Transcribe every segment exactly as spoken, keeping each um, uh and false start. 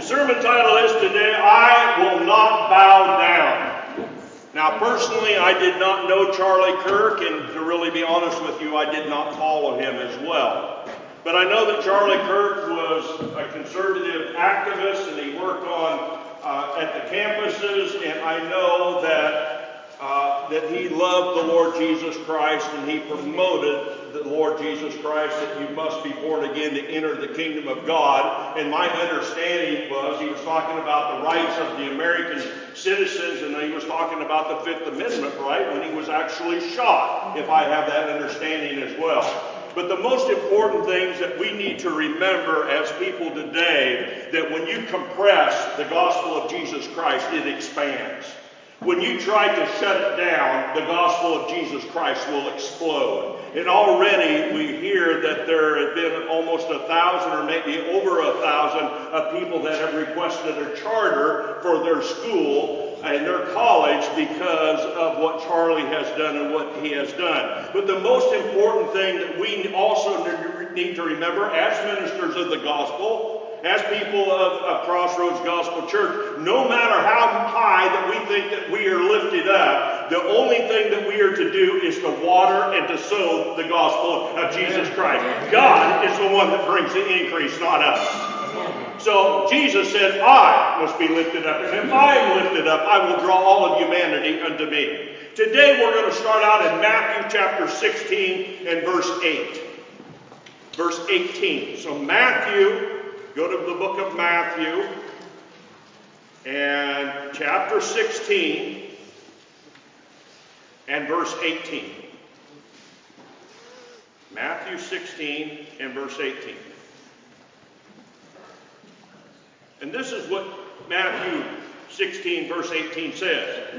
sermon title is today, I Will Not Bow Down. Now, personally, I did not know Charlie Kirk, and to really be honest with you, I did not follow him as well. But I know that Charlie Kirk was a conservative activist, and he worked on uh, at the campuses, and I know that uh, that he loved the Lord Jesus Christ, and he promoted the Lord Jesus Christ, that you must be born again to enter the kingdom of God. And my understanding was he was talking about the rights of the American citizens, and he was talking about the Fifth Amendment right when he was actually shot, if I have that understanding as well. But the most important things that we need to remember as people today, that when you compress the gospel of Jesus Christ, it expands. When you try to shut it down, the gospel of Jesus Christ will explode. And already we hear that there have been almost a thousand or maybe over a thousand of people that have requested a charter for their school and their college because of what Charlie has done and what he has done. But the most important thing that we also need to remember as ministers of the gospel, as people of, of Crossroads Gospel Church, no matter how high that we think that we are lifted up, the only thing that we are to do is to water and to sow the gospel of Jesus Christ. God is the one that brings the increase, not us. So Jesus said, I must be lifted up. And if I am lifted up, I will draw all of humanity unto me. Today we're going to start out in Matthew chapter sixteen and verse eight. Verse eighteen. So Matthew... Go to the book of Matthew and chapter sixteen and verse eighteen. Matthew sixteen and verse eighteen. And this is what Matthew sixteen verse eighteen says.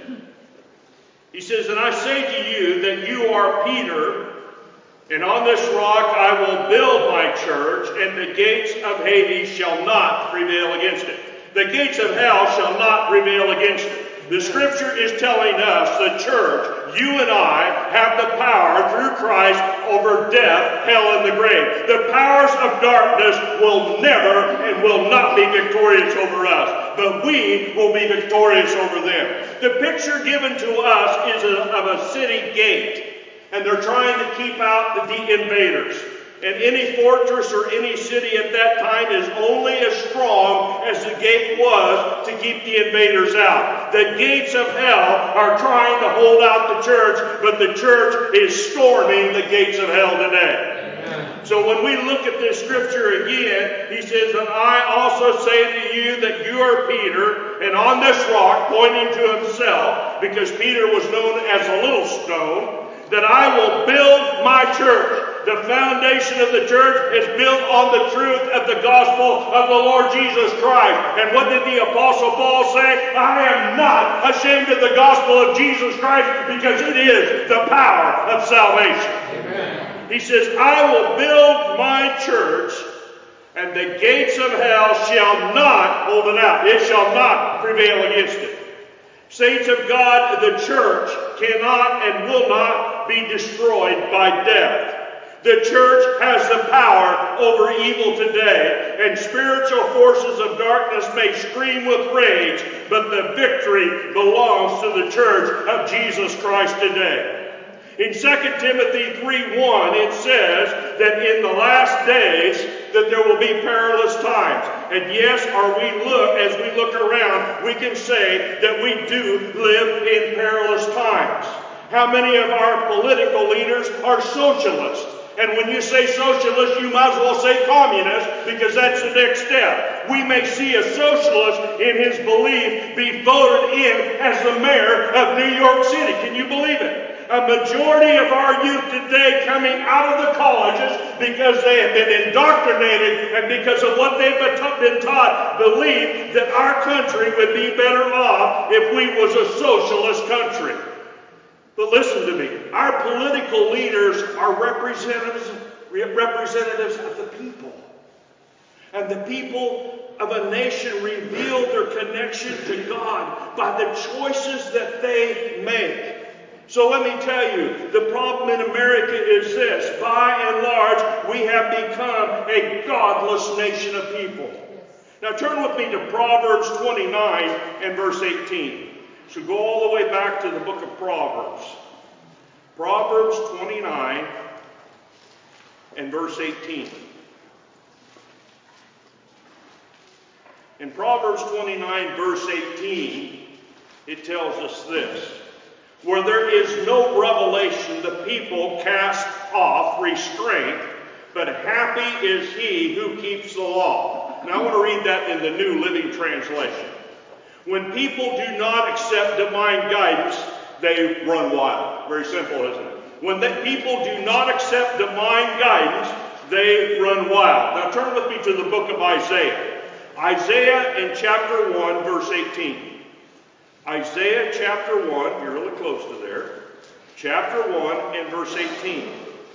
He says, and I say to you that you are Peter, and on this rock I will build my church, and the gates of Hades shall not prevail against it. The gates of hell shall not prevail against it. The scripture is telling us, the church, you and I, have the power through Christ over death, hell, and the grave. The powers of darkness will never and will not be victorious over us, but we will be victorious over them. The picture given to us is a, of a city gate. And they're trying to keep out the invaders. And any fortress or any city at that time is only as strong as the gate was to keep the invaders out. The gates of hell are trying to hold out the church, but the church is storming the gates of hell today. Amen. So when we look at this scripture again, he says, and I also say to you that you are Peter, and on this rock, pointing to himself, because Peter was known as a little stone, that I will build my church. The foundation of the church is built on the truth of the gospel of the Lord Jesus Christ. And what did the Apostle Paul say? I am not ashamed of the gospel of Jesus Christ, because it is the power of salvation. Amen. He says, I will build my church, and the gates of hell shall not hold it out. It shall not prevail against it. Saints of God, the church cannot and will not be destroyed by death. The church has the power over evil today, and spiritual forces of darkness may scream with rage, but the victory belongs to the church of Jesus Christ today. In Second Timothy three one, it says that in the last days that there will be perilous times. And yes, are we look as we look around, we can say that we do live in perilous times. How many of our political leaders are socialists? And when you say socialist, you might as well say communist, because that's the next step. We may see a socialist in his belief be voted in as the mayor of New York City. Can you believe it? A majority of our youth today coming out of the colleges because they have been indoctrinated and because of what they've been taught, believe that our country would be better off if we was a socialist country. But listen to me. Our political leaders are representatives, representatives of the people. And the people of a nation reveal their connection to God by the choices that they make. So let me tell you, the problem in America is this. By and large, we have become a godless nation of people. Now turn with me to Proverbs twenty-nine and verse eighteen. So go all the way back to the book of Proverbs. Proverbs twenty-nine and verse eighteen. In Proverbs twenty-nine verse eighteen, it tells us this. Where there is no revelation, the people cast off restraint, but happy is he who keeps the law. Now I want to read that in the New Living Translation. When people do not accept divine guidance, they run wild. Very simple, isn't it? When the people do not accept divine guidance, they run wild. Now turn with me to the book of Isaiah. Isaiah in chapter one, verse eighteen. Isaiah chapter one, you're really close to there. Chapter one and verse eighteen.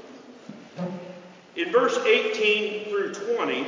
In verse eighteen through twenty,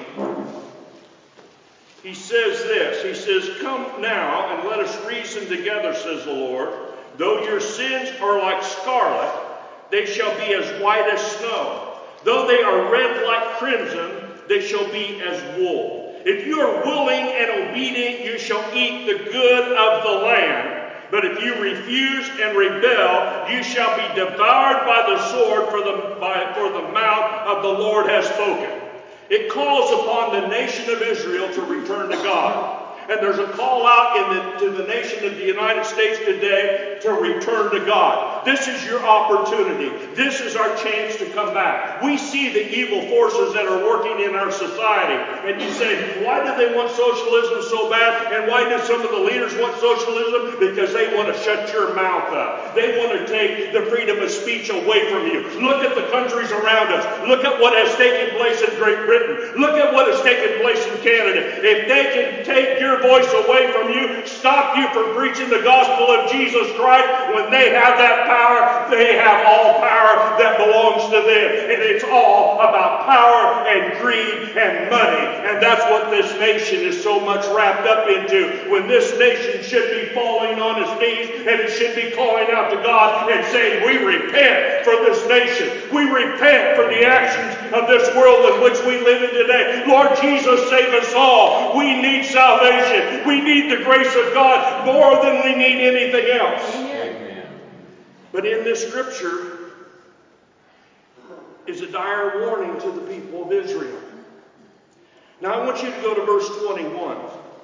he says this. He says, "Come now and let us reason together, says the Lord. Though your sins are like scarlet, they shall be as white as snow. Though they are red like crimson, they shall be as wool. If you are willing and obedient, you shall eat the good of the land. But if you refuse and rebel, you shall be devoured by the sword, for the, by, for the mouth of the Lord has spoken." It calls upon the nation of Israel to return to God. And there's a call out in the, to the nation of the United States today to return to God. This is your opportunity. This is our chance to come back. We see the evil forces that are working in our society. And you say, why do they want socialism so bad? And why do some of the leaders want socialism? Because they want to shut your mouth up. They want to take the freedom of speech away from you. Look at the countries around us. Look at what has taken place in Great Britain. Look at what has taken place in Canada. If they can take your voice away from you, stop you from preaching the gospel of Jesus Christ, when they have that power, they have all power that belongs to them. And it's all about power and greed and money. And that's what this nation is so much wrapped up into. When this nation should be falling on its knees and it should be calling out to God and saying, we repent for this nation. We repent for the actions of this world in which we live in today. Lord Jesus, save us all. We need salvation. We need the grace of God more than we need anything else. Amen. But in this scripture is a dire warning to the people of Israel. Now I want you to go to verse twenty-one.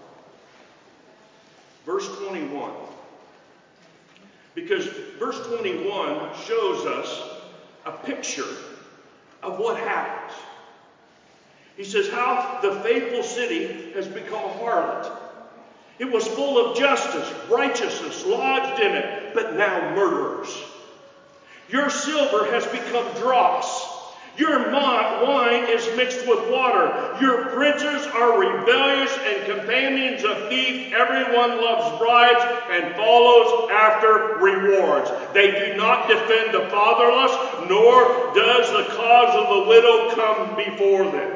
Verse twenty-one. Because verse twenty-one shows us a picture of what happens. He says, how the faithful city has become a harlot. It was full of justice, righteousness lodged in it, but now murderers. Your silver has become dross. Your wine is mixed with water. Your princes are rebellious and companions of thieves. Everyone loves bribes and follows after rewards. They do not defend the fatherless, nor does the cause of the widow come before them.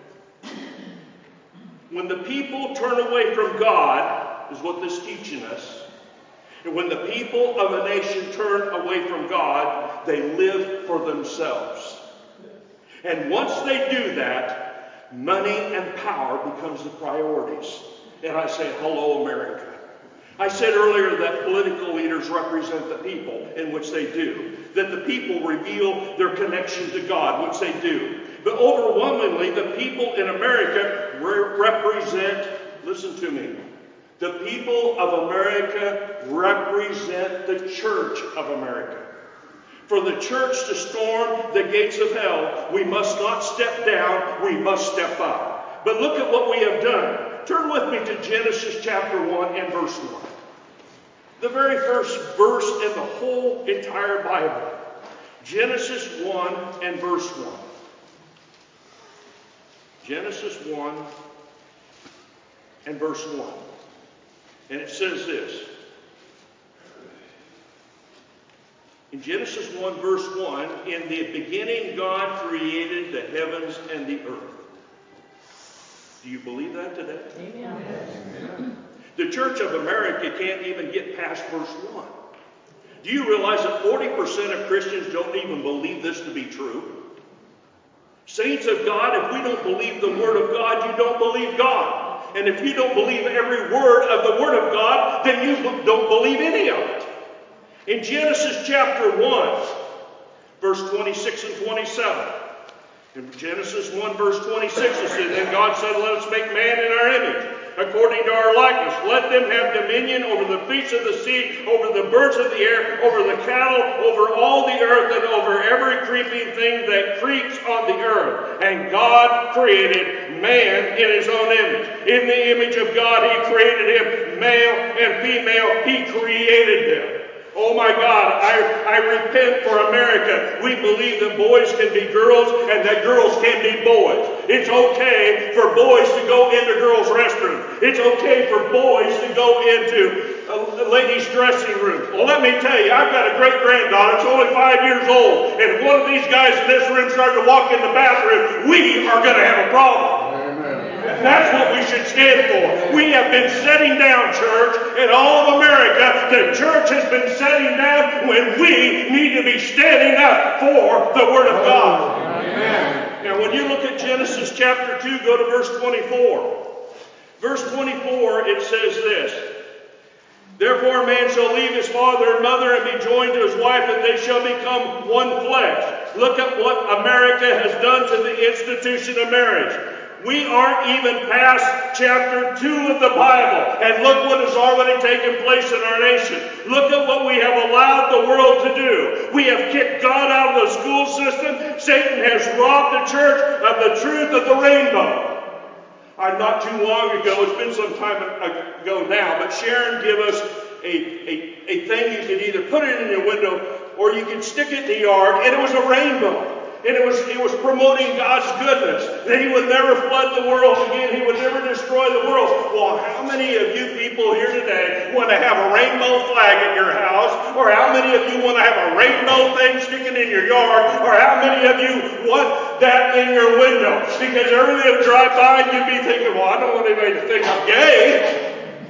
When the people turn away from God, is what this is teaching us. And when the people of a nation turn away from God, they live for themselves. And once they do that, money and power becomes the priorities. And I say, hello, America. I said earlier that political leaders represent the people, in which they do. That the people reveal their connection to God, which they do. But overwhelmingly, the people in America re- represent, listen to me, the people of America represent the church of America. For the church to storm the gates of hell, we must not step down, we must step up. But look at what we have done. Turn with me to Genesis chapter one and verse one. The very first verse in the whole entire Bible. Genesis one and verse one. Genesis one and verse one. And it says this. In Genesis one verse one, in the beginning God created the heavens and the earth. Do you believe that today? Amen. Amen. The Church of America can't even get past verse one. Do you realize that forty percent of Christians don't even believe this to be true? Saints of God, if we don't believe the Word of God, you don't believe God. God. And if you don't believe every word of the Word of God, then you don't believe any of it. In Genesis chapter one, verse twenty-six and twenty-seven. In Genesis one, verse twenty-six, it says, Then God said, Let us make man in our image, according to our likeness. Let them have dominion over the fish of the sea, over the birds of the air, over the cattle, over all the earth, and over every creeping thing that creeps on the earth. And God created man in his own image. In the image of God, he created him, male and female. He created them. Oh my God, I, I repent for America. We believe that boys can be girls and that girls can be boys. It's okay for boys to go into girls' restrooms. It's okay for boys to go into uh, ladies' dressing rooms. Well, let me tell you, I've got a great granddaughter. It's only five years old. And if one of these guys in this room started to walk in the bathroom, we are going to have a problem. And that's what we should stand for. We have been setting down, church, in all of America. The church has been setting down when we need to be standing up for the Word of God. Amen. Now, when you look at Genesis chapter two, go to verse twenty-four. Verse twenty-four, it says this. Therefore a man shall leave his father and mother and be joined to his wife, and they shall become one flesh. Look at what America has done to the institution of marriage. We aren't even past chapter two of the Bible. And look what has already taken place in our nation. Look at what we have allowed the world to do. We have kicked God out of the school system. Satan has robbed the church of the truth of the rainbow. I, not too long ago, it's been some time ago now, but Sharon gave us a, a, a thing you could either put it in your window or you could stick it in the yard, and it was a rainbow. And it was, it was promoting God's goodness. That He would never flood the world again. He would never destroy the world. Well, how many of you people here today want to have a rainbow flag at your house? Or how many of you want to have a rainbow thing sticking in your yard? Or how many of you want that in your window? Because everybody would drive by and you'd be thinking, well, I don't want anybody to think I'm gay.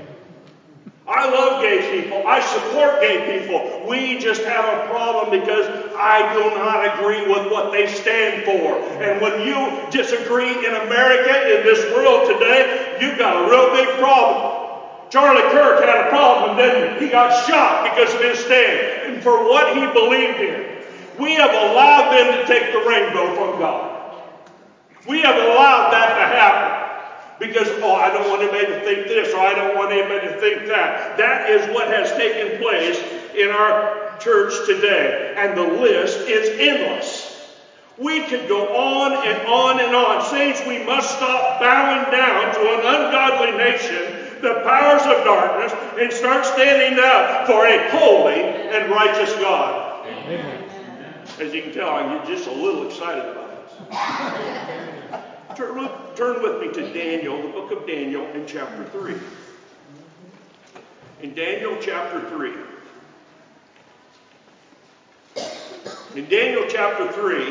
I love gay people. I support gay people. We just have a problem because I do not agree with what they stand for. And when you disagree in America, in this world today, you've got a real big problem. Charlie Kirk had a problem, didn't he? He got shot because of his stand and for what he believed in. We have allowed them to take the rainbow from God. We have allowed that to happen. Because, oh, I don't want anybody to think this, or I don't want anybody to think that. That is what has taken place in our church today. And the list is endless. We could go on and on and on. Saints, we must stop bowing down to an ungodly nation, the powers of darkness, and start standing up for a holy and righteous God. Amen. As you can tell, I'm just a little excited about this. Turn, turn with me to Daniel, the book of Daniel, in chapter three. In Daniel chapter three. In Daniel chapter three,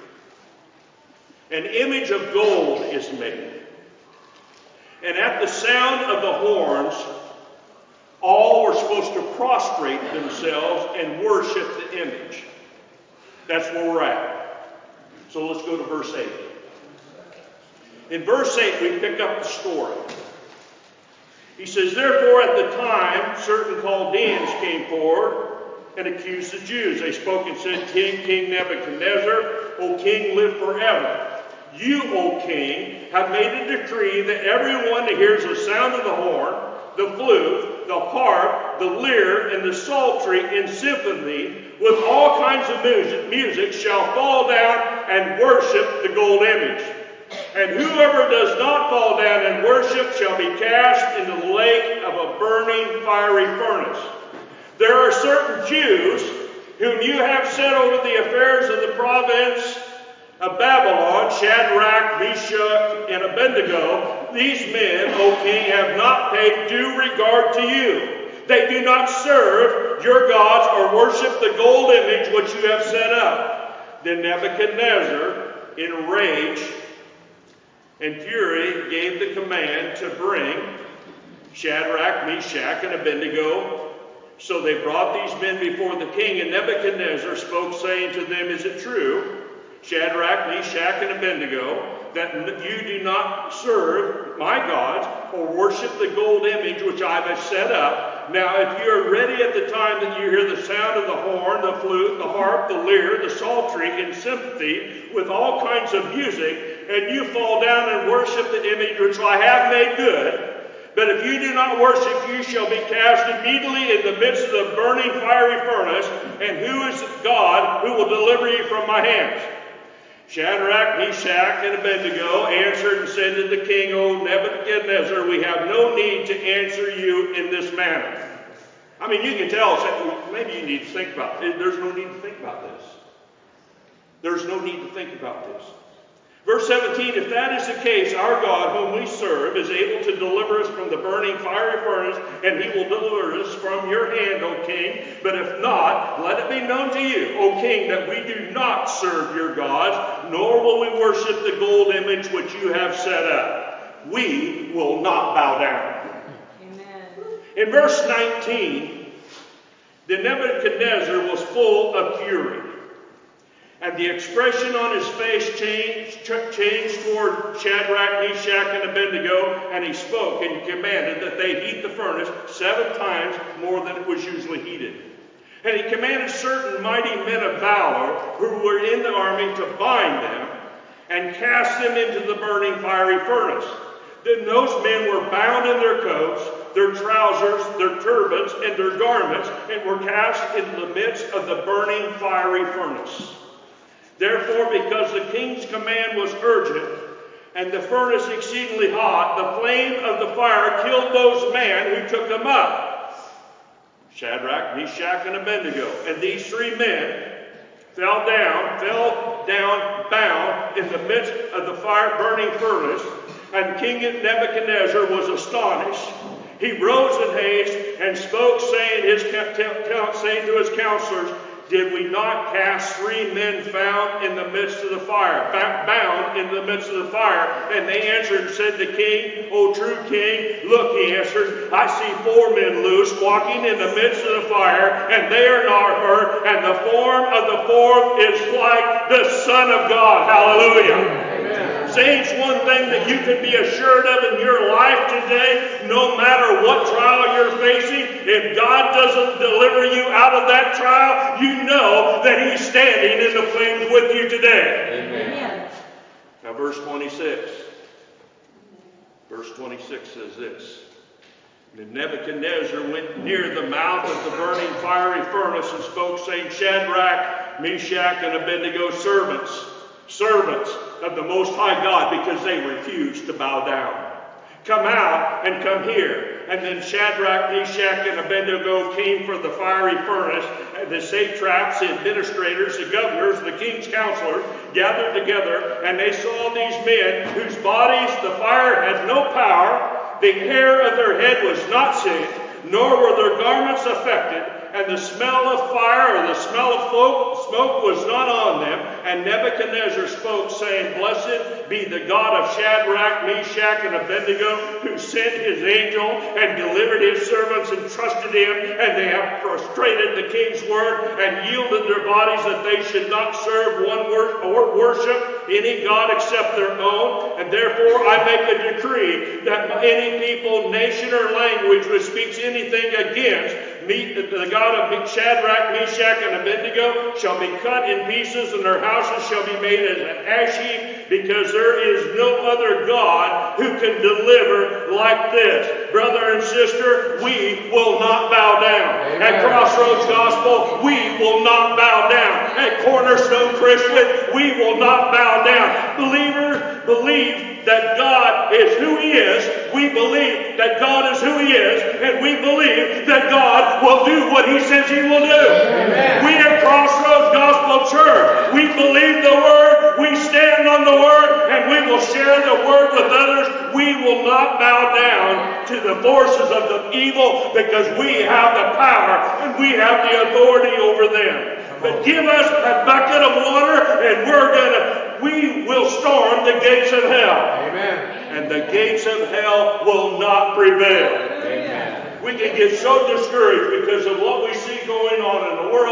an image of gold is made. And at the sound of the horns, all were supposed to prostrate themselves and worship the image. That's where we're at. So let's go to verse eight. In verse eight, we pick up the story. He says, Therefore at the time, certain Chaldeans came forward and accused the Jews. They spoke and said, King, King Nebuchadnezzar, O king, live forever. You, O king, have made a decree that everyone that hears the sound of the horn, the flute, the harp, the lyre, and the psaltery in symphony, with all kinds of music, music shall fall down and worship the gold image. And whoever does not fall down and worship shall be cast into the lake of a burning fiery furnace. There are certain Jews whom you have set over the affairs of the province of Babylon, Shadrach, Meshach, and Abednego. These men, O king, have not paid due regard to you. They do not serve your gods or worship the gold image which you have set up. Then Nebuchadnezzar, in rage and fury, gave the command to bring Shadrach, Meshach, and Abednego. So they brought these men before the king, and Nebuchadnezzar spoke, saying to them, Is it true, Shadrach, Meshach, and Abednego, that you do not serve my gods or worship the gold image which I have set up. Now if you are ready at the time that you hear the sound of the horn, the flute, the harp, the lyre, the psaltery in sympathy with all kinds of music, and you fall down and worship the image which I have made good, but if you do not worship, you shall be cast immediately in the midst of the burning fiery furnace. And who is God who will deliver you from my hands? Shadrach, Meshach, and Abednego answered and said to the king, O Nebuchadnezzar, we have no need to answer you in this manner. I mean, you can tell, maybe you need to think about it. There's no need to think about this. There's no need to think about this. Verse seventeen, if that is the case, our God, whom we serve, is able to deliver us from the burning fiery furnace, and he will deliver us from your hand, O king. But if not, let it be known to you, O king, that we do not serve your gods, nor will we worship the gold image which you have set up. We will not bow down. Amen. In verse nineteen, the Nebuchadnezzar was full of fury. And the expression on his face changed, changed toward Shadrach, Meshach, and Abednego, and he spoke and commanded that they heat the furnace seven times more than it was usually heated. And he commanded certain mighty men of valor who were in the army to bind them and cast them into the burning fiery furnace. Then those men were bound in their coats, their trousers, their turbans, and their garments, and were cast into the midst of the burning fiery furnace. Therefore, because the king's command was urgent, and the furnace exceedingly hot, the flame of the fire killed those men who took them up. Shadrach, Meshach, and Abednego. And these three men fell down, fell down bound in the midst of the fire burning furnace. And King Nebuchadnezzar was astonished. He rose in haste and spoke, saying, his, saying to his counselors, did we not cast three men found in the midst of the fire, bound in the midst of the fire? And they answered and said, the king, O true king, look, he answered, I see four men loose, walking in the midst of the fire, and they are not hurt, and the form of the fourth is like the Son of God. Hallelujah. Amen. Saints, one thing that you can be assured of in your life today, no matter what trial you're facing, if God doesn't deliver you out of that trial, you know that he's standing in the flames with you today. Amen. Now verse twenty-six. Verse twenty-six says this. And Nebuchadnezzar went near the mouth of the burning fiery furnace and spoke, saying, Shadrach, Meshach, and Abednego, servants, servants of the Most High God, because they refused to bow down. Come out and come here. And then Shadrach, Meshach, and Abednego came from the fiery furnace, and the satraps, the administrators, the governors, the king's counselors gathered together, and they saw these men whose bodies the fire had no power, the hair of their head was not singed, nor were their garments affected, and the smell of fire or the smell of smoke was not on them. And Nebuchadnezzar spoke, saying, blessed be the God of Shadrach, Meshach, and Abednego, who sent his angel and delivered his servants and trusted him, and they have prostrated the king's word and yielded their bodies that they should not serve one wor- or worship any god except their own. And therefore I make a decree that any people, nation, or language which speaks anything against me, the God of Shadrach, Meshach, and Abednego, shall be cut in pieces, and their houses shall be made as an ash heap, because there is no other God who can deliver like this. Brother and sister, we will not bow down. Amen. At Crossroads Gospel, we will not bow down. At Cornerstone Christian, we will not bow down. Believers, believe that God is who he is. We believe that God is who he is, and we believe that God will do what he says he will do. Amen. We at Crossroads Gospel Church, we believe the word, we stand on the word, and we will share the word with others. We will not bow down to the forces of the evil, because we have the power and we have the authority over them. But give us a bucket of water, and we're gonna we will storm the gates of hell. Amen. And the gates of hell will not prevail. Amen. We can get so discouraged because of what we see going on in the world,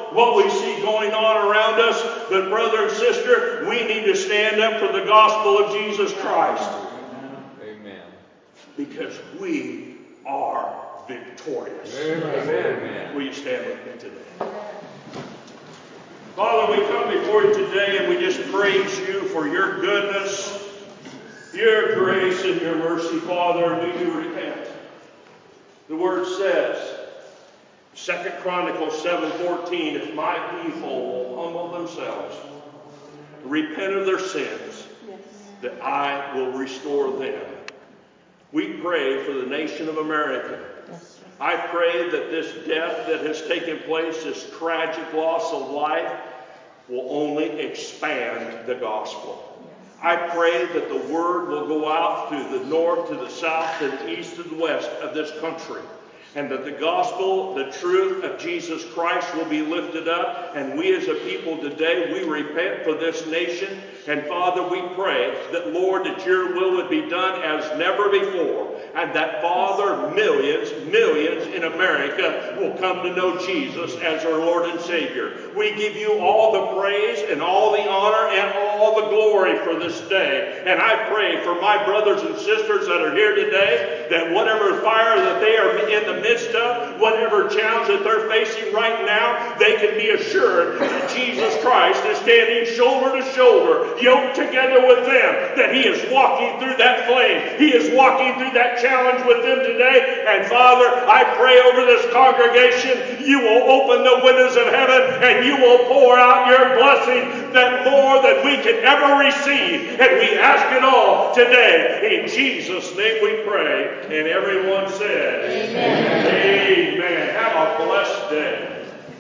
what we see going on around us. But brother and sister, we need to stand up for the gospel of Jesus Christ. Amen. Because we are victorious. Amen. Amen. Will you stand with me today? Father, we come before you today and we just praise you for your goodness, your grace, and your mercy, Father, and we do repent. The word says, Second Chronicles seven fourteen, if my people will humble themselves, repent of their sins, that I will restore them. We pray for the nation of America. I pray that this death that has taken place, this tragic loss of life, will only expand the gospel. I pray that the word will go out to the north, to the south, to the east, to the west of this country. And that the gospel, the truth of Jesus Christ will be lifted up. And we as a people today, we repent for this nation. And Father, we pray that, Lord, that your will would be done as never before. And that, Father, millions, millions in America will come to know Jesus as our Lord and Savior. We give you all the praise and all the honor and all the glory for this day. And I pray for my brothers and sisters that are here today, that whatever fire that they are in the midst of, whatever challenge that they're facing right now, they can be assured that Jesus Christ is standing shoulder to shoulder, yoked together with them, that he is walking through that flame. He is walking through that challenge with them today. And Father, I pray over this congregation, you will open the windows of heaven and you will pour out your blessing, that more than we can ever receive. And we ask it all today. In Jesus' name we pray. And everyone said, Amen. Amen. Have a blessed day.